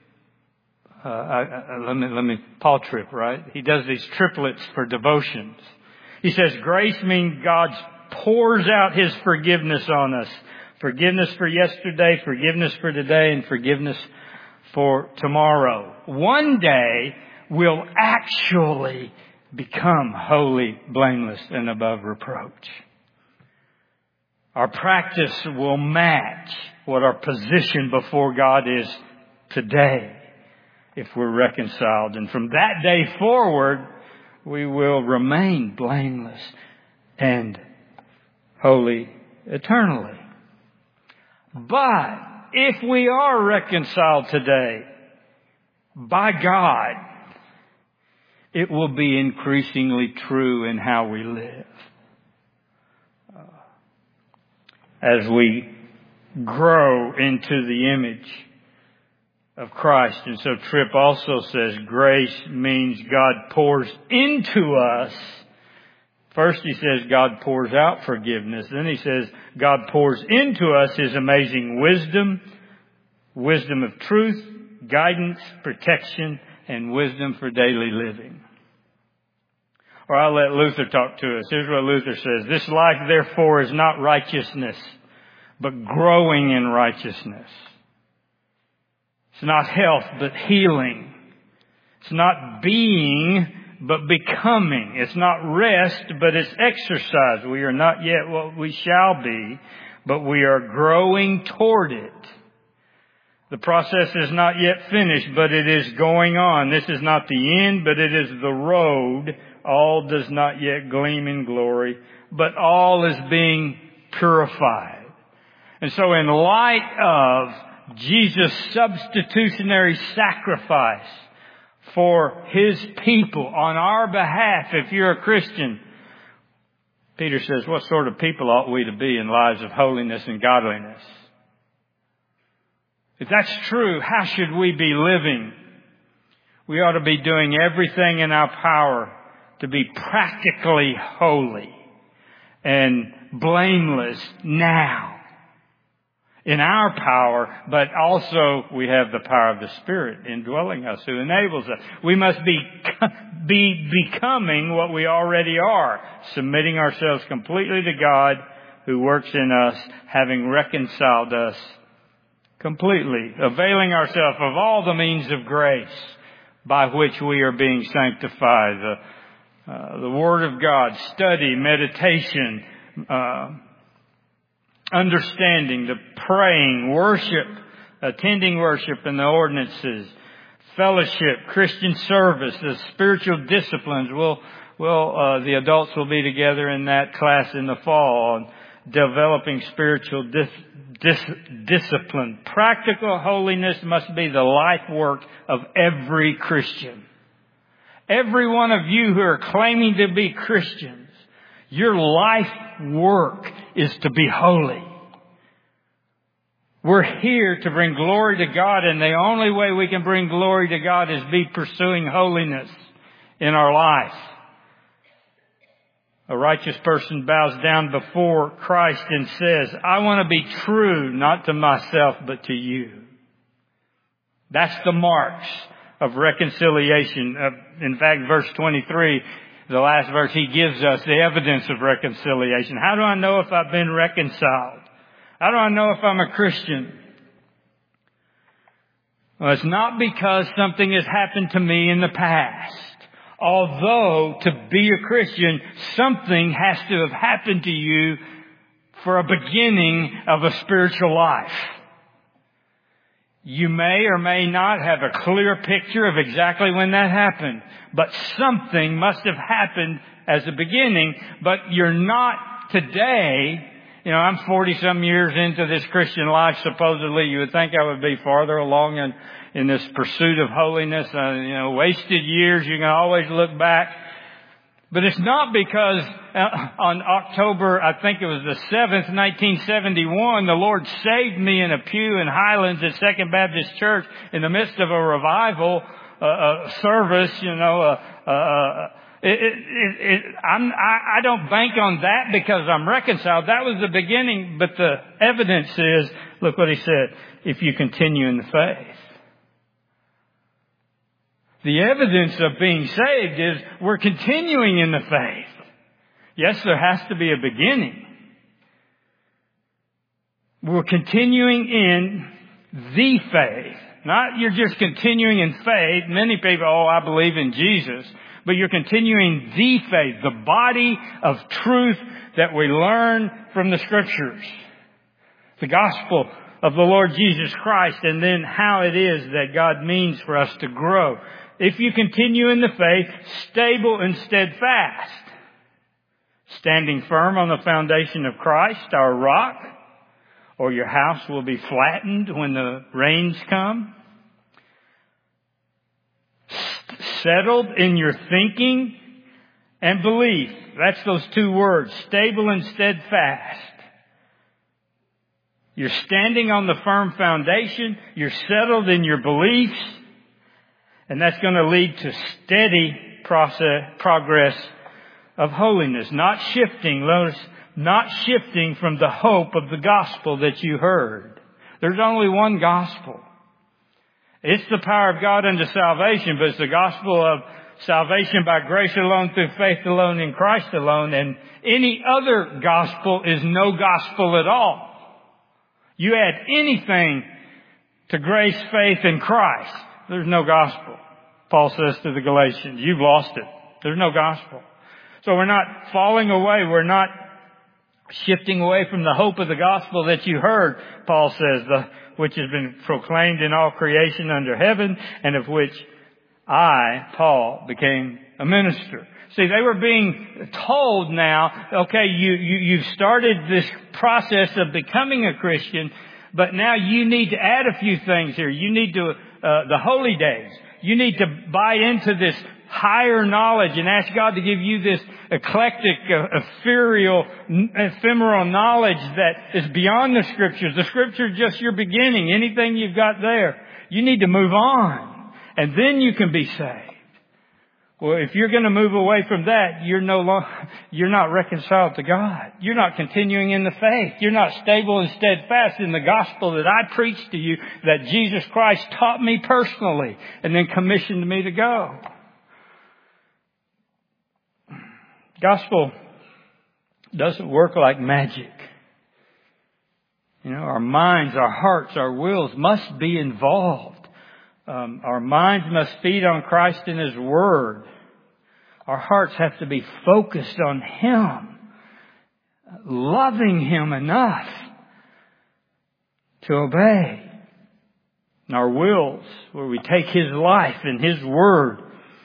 S2: Paul Tripp, right? He does these triplets for devotions. He says, grace means God pours out His forgiveness on us. Forgiveness for yesterday, forgiveness for today, and forgiveness for tomorrow. One day, we'll actually become holy, blameless, and above reproach. Our practice will match what our position before God is today if we're reconciled. And from that day forward, we will remain blameless and holy eternally. But if we are reconciled today by God, it will be increasingly true in how we live. As we grow into the image of Christ. And so Tripp also says grace means God pours into us. First he says God pours out forgiveness. Then he says God pours into us His amazing wisdom, wisdom of truth, guidance, protection, and wisdom for daily living. Or I'll let Luther talk to us. Here's what Luther says. This life, therefore, is not righteousness, but growing in righteousness. It's not health, but healing. It's not being, but becoming. It's not rest, but it's exercise. We are not yet what we shall be, but we are growing toward it. The process is not yet finished, but it is going on. This is not the end, but it is the road. All does not yet gleam in glory, but all is being purified. And so in light of Jesus' substitutionary sacrifice for His people on our behalf, if you're a Christian, Peter says, what sort of people ought we to be in lives of holiness and godliness? If that's true, how should we be living? We ought to be doing everything in our power to be practically holy and blameless now. In our power, but also we have the power of the Spirit indwelling us who enables us. We must be becoming what we already are, submitting ourselves completely to God who works in us, having reconciled us completely, availing ourselves of all the means of grace by which we are being sanctified. The Word of God, study, meditation, understanding, the praying, worship, attending worship and the ordinances, fellowship, Christian service, the spiritual disciplines. The adults will be together in that class in the fall on developing spiritual discipline. Practical holiness must be the life work of every Christian. Every one of you who are claiming to be Christians, your life work is to be holy. We're here to bring glory to God, and the only way we can bring glory to God is be pursuing holiness in our life. A righteous person bows down before Christ and says, I want to be true, not to myself, but to you. That's the marks of reconciliation. In fact, verse 23, the last verse, he gives us the evidence of reconciliation. How do I know if I've been reconciled? How do I know if I'm a Christian? Well, it's not because something has happened to me in the past. Although, to be a Christian, something has to have happened to you for a beginning of a spiritual life. You may or may not have a clear picture of exactly when that happened, but something must have happened as a beginning, but you're not today. You know, I'm 40-some years into this Christian life, supposedly. You would think I would be farther along in this pursuit of holiness. Wasted years, you can always look back. But it's not because on October, I think it was the 7th, 1971, the Lord saved me in a pew in Highlands at Second Baptist Church in the midst of a revival service, I don't bank on that because I'm reconciled. That was the beginning, but the evidence is, look what he said, if you continue in the faith. The evidence of being saved is we're continuing in the faith. Yes, there has to be a beginning. We're continuing in the faith. Not you're just continuing in faith. Many people, I believe in Jesus. But you're continuing the faith, the body of truth that we learn from the Scriptures. The gospel of the Lord Jesus Christ, and then how it is that God means for us to grow. If you continue in the faith, stable and steadfast, standing firm on the foundation of Christ, our rock, or your house will be flattened when the rains come. Settled in your thinking and belief. That's those two words, stable and steadfast. You're standing on the firm foundation. You're settled in your beliefs. And that's going to lead to steady progress of holiness. Not shifting from the hope of the gospel that you heard. There's only one gospel. It's the power of God unto salvation, but it's the gospel of salvation by grace alone, through faith alone, in Christ alone. And any other gospel is no gospel at all. You add anything to grace, faith, and Christ, there's no gospel. Paul says to the Galatians, you've lost it. There's no gospel. So we're not falling away. We're not shifting away from the hope of the gospel that you heard, Paul says, which has been proclaimed in all creation under heaven, and of which I, Paul, became a minister. See, they were being told now, okay, you've started this process of becoming a Christian, but now you need to add a few things here. You need to, the holy days. You need to buy into this higher knowledge and ask God to give you this eclectic, ephemeral knowledge that is beyond the Scriptures. The Scripture is just your beginning. Anything you've got there, you need to move on. And then you can be saved. Well, if you're going to move away from that, you're not reconciled to God. You're not continuing in the faith. You're not stable and steadfast in the gospel that I preached to you, that Jesus Christ taught me personally and then commissioned me to go. Gospel doesn't work like magic. Our minds, our hearts, our wills must be involved. Our minds must feed on Christ and His Word. Our hearts have to be focused on Him, loving Him enough to obey. And our wills, where we take His life and His Word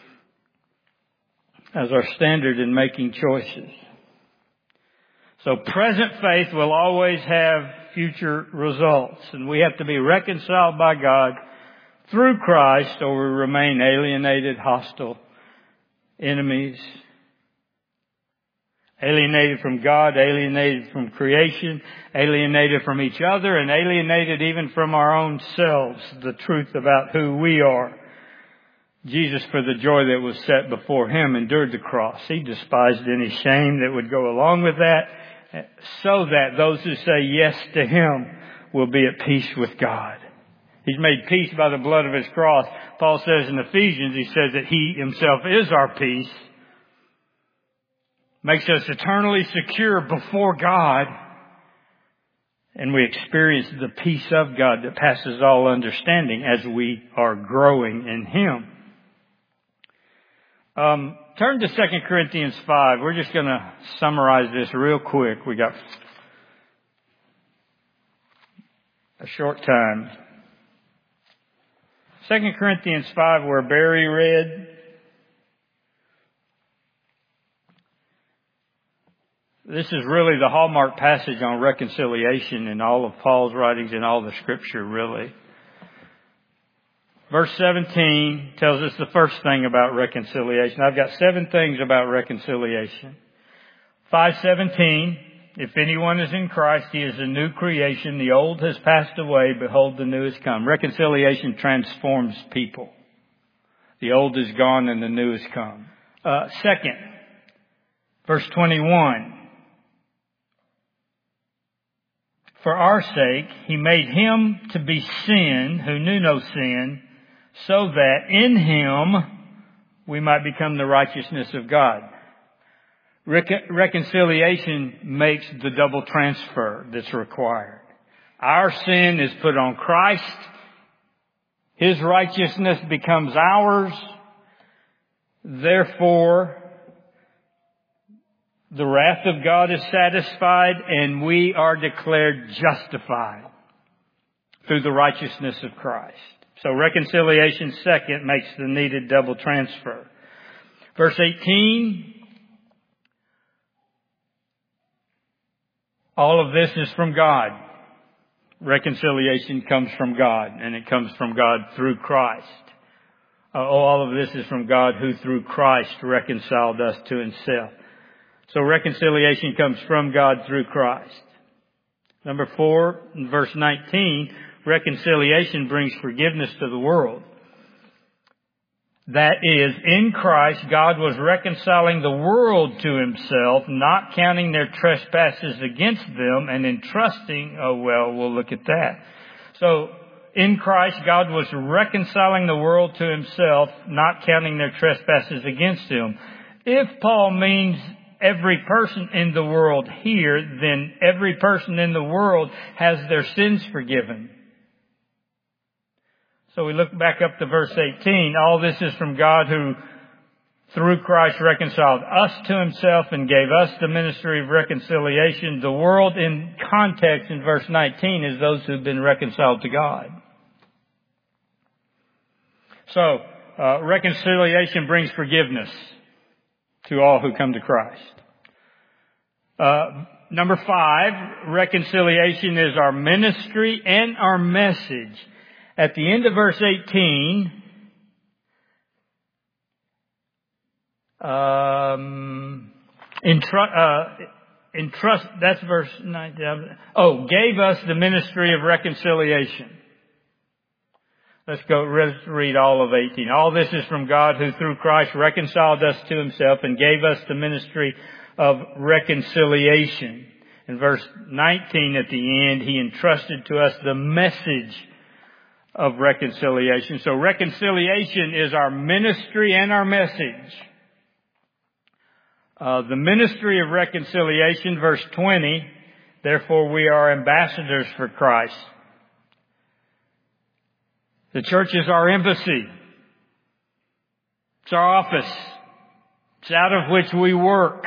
S2: as our standard in making choices. So present faith will always have future results, and we have to be reconciled by God through Christ, or we remain alienated, hostile, enemies. Alienated from God, alienated from creation, alienated from each other, and alienated even from our own selves, the truth about who we are. Jesus, for the joy that was set before Him, endured the cross. He despised any shame that would go along with that, so that those who say yes to Him will be at peace with God. He's made peace by the blood of His cross. Paul says in Ephesians, he says that He Himself is our peace. Makes us eternally secure before God. And we experience the peace of God that passes all understanding as we are growing in Him. Turn to 2 Corinthians 5. We're just going to summarize this real quick. We got a short time. 2 Corinthians 5, where Barry read. This is really the hallmark passage on reconciliation in all of Paul's writings and all the Scripture, really. Verse 17 tells us the first thing about reconciliation. I've got 7 things about reconciliation. 5:17, if anyone is in Christ, he is a new creation. The old has passed away. Behold, the new has come. Reconciliation transforms people. The old is gone and the new has come. Second, verse 21. For our sake, He made Him to be sin who knew no sin, so that in Him we might become the righteousness of God. Reconciliation makes the double transfer that's required. Our sin is put on Christ. His righteousness becomes ours. Therefore, the wrath of God is satisfied and we are declared justified through the righteousness of Christ. So reconciliation, second, makes the needed double transfer. Verse 18, all of this is from God. Reconciliation comes from God, and it comes from God through Christ. All of this is from God who through Christ reconciled us to Himself. So reconciliation comes from God through Christ. Number 4, in verse 19, reconciliation brings forgiveness to the world. That is, in Christ, God was reconciling the world to Himself, not counting their trespasses against them, and entrusting, we'll look at that. So, in Christ, God was reconciling the world to Himself, not counting their trespasses against Him. If Paul means every person in the world here, then every person in the world has their sins forgiven. So we look back up to verse 18. All this is from God who, through Christ, reconciled us to Himself and gave us the ministry of reconciliation. The world in context in verse 19 is those who've been reconciled to God. So, reconciliation brings forgiveness to all who come to Christ. Number 5, reconciliation is our ministry and our message. At the end of verse 18, that's verse 19. Gave us the ministry of reconciliation. Let's read all of 18. All this is from God who through Christ reconciled us to Himself and gave us the ministry of reconciliation. In verse 19 at the end, He entrusted to us the message of reconciliation. So reconciliation is our ministry and our message. The ministry of reconciliation, verse 20, therefore we are ambassadors for Christ. The church is our embassy. It's our office. It's out of which we work.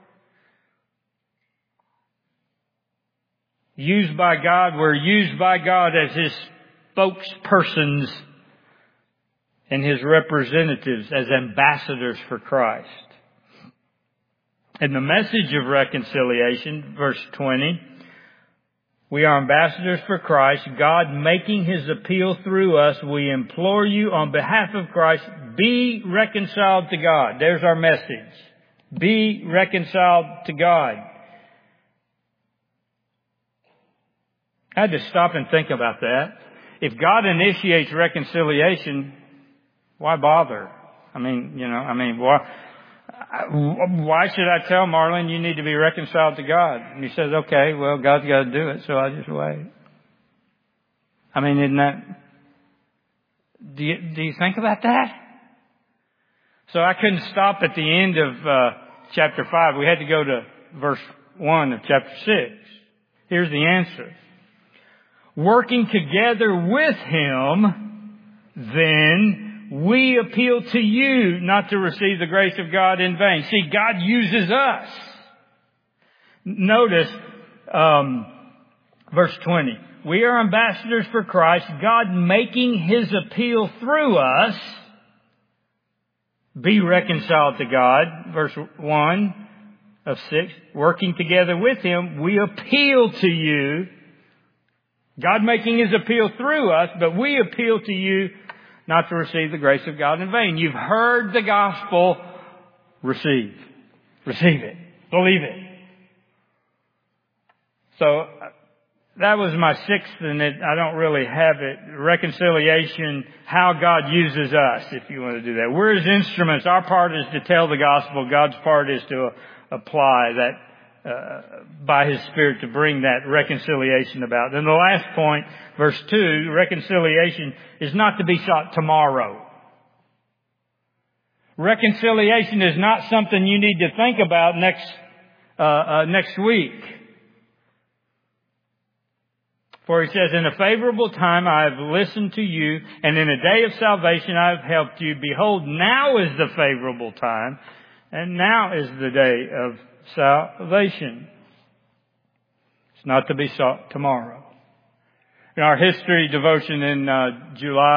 S2: Used by God, we're used by God as His spokespersons and His representatives, as ambassadors for Christ. And the message of reconciliation, verse 20, we are ambassadors for Christ, God making His appeal through us. We implore you on behalf of Christ, be reconciled to God. There's our message. Be reconciled to God. I had to stop and think about that. If God initiates reconciliation, why bother? Why should I tell Marlon you need to be reconciled to God? And he says, okay, well, God's got to do it, so I just wait. Isn't that, do you think about that? So I couldn't stop at the end of chapter 5. We had to go to verse 1 of chapter 6. Here's the answer. Working together with Him, then we appeal to you not to receive the grace of God in vain. See, God uses us. Notice verse 20. We are ambassadors for Christ, God making His appeal through us. Be reconciled to God. Verse 1 of 6. Working together with Him, we appeal to you. God making His appeal through us, but we appeal to you not to receive the grace of God in vain. You've heard the gospel. Receive. Receive it. Believe it. So that was my sixth, and I don't really have it. Reconciliation, how God uses us, if you want to do that. We're His instruments. Our part is to tell the gospel. God's part is to apply that by His Spirit to bring that reconciliation about. Then the last point, verse 2, reconciliation is not to be sought tomorrow. Reconciliation is not something you need to think about next week. For He says, in a favorable time I have listened to you, and in a day of salvation I have helped you. Behold, now is the favorable time, and now is the day of salvation. It's not to be sought tomorrow. In our history devotion in on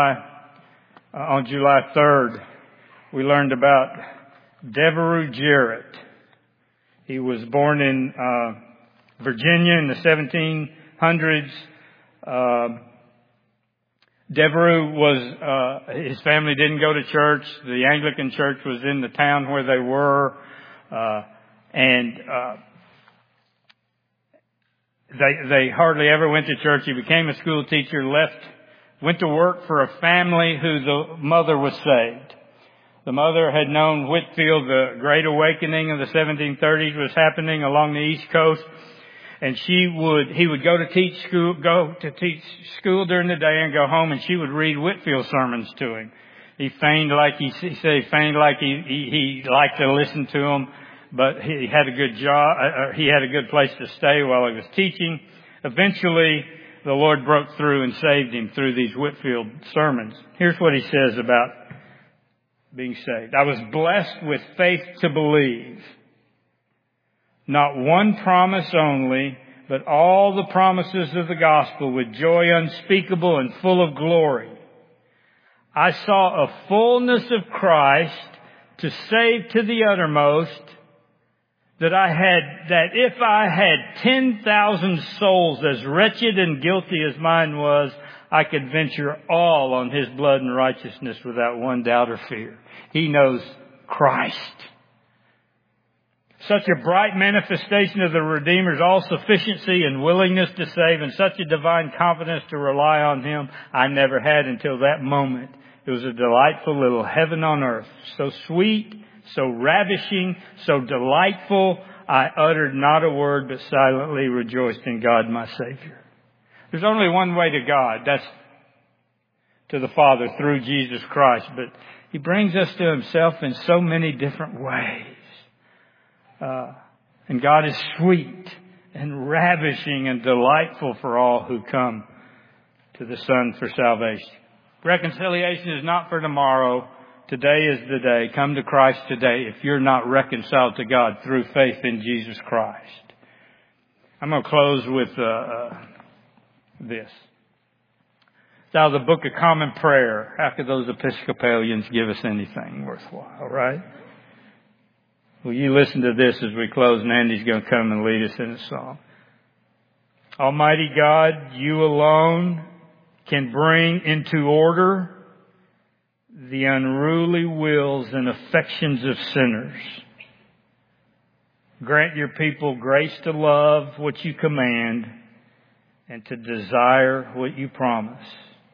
S2: July 3rd, we learned about Devereux Jarrett. He was born in Virginia in the 1700s. Devereux his family didn't go to church. The Anglican church was in the town where they were. They hardly ever went to church. He became a school teacher, went to work for a family whose mother was saved. The mother had known Whitefield. The Great Awakening of the 1730s was happening along the East Coast. And he would go to teach school during the day and go home, and she would read Whitefield sermons to him. He feigned like he liked to listen to them, but he had a good job. He had a good place to stay while he was teaching. Eventually, the Lord broke through and saved him through these Whitefield sermons. Here's what he says about being saved. I was blessed with faith to believe. Not one promise only, but all the promises of the gospel with joy unspeakable and full of glory. I saw a fullness of Christ to save to the uttermost, that if I had 10,000 souls as wretched and guilty as mine was, I could venture all on His blood and righteousness without one doubt or fear. He knows Christ. Such a bright manifestation of the Redeemer's all-sufficiency and willingness to save, and such a divine confidence to rely on Him, I never had until that moment. It was a delightful little heaven on earth. So sweet, so ravishing, so delightful, I uttered not a word, but silently rejoiced in God my Savior. There's only one way to God. That's to the Father through Jesus Christ. But He brings us to Himself in so many different ways. And God is sweet and ravishing and delightful for all who come to the Son for salvation. Reconciliation is not for tomorrow. Today is the day. Come to Christ today if you're not reconciled to God through faith in Jesus Christ. I'm going to close with this. It's out of the Book of Common Prayer. How could those Episcopalians give us anything worthwhile, right? Will you listen to this as we close, and Andy's going to come and lead us in a song. Almighty God, You alone can bring into order the unruly wills and affections of sinners. Grant your people grace to love what you command and to desire what you promise.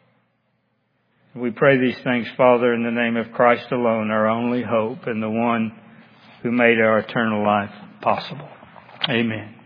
S2: We pray these things, Father, in the name of Christ alone, our only hope, and the one who made our eternal life possible. Amen.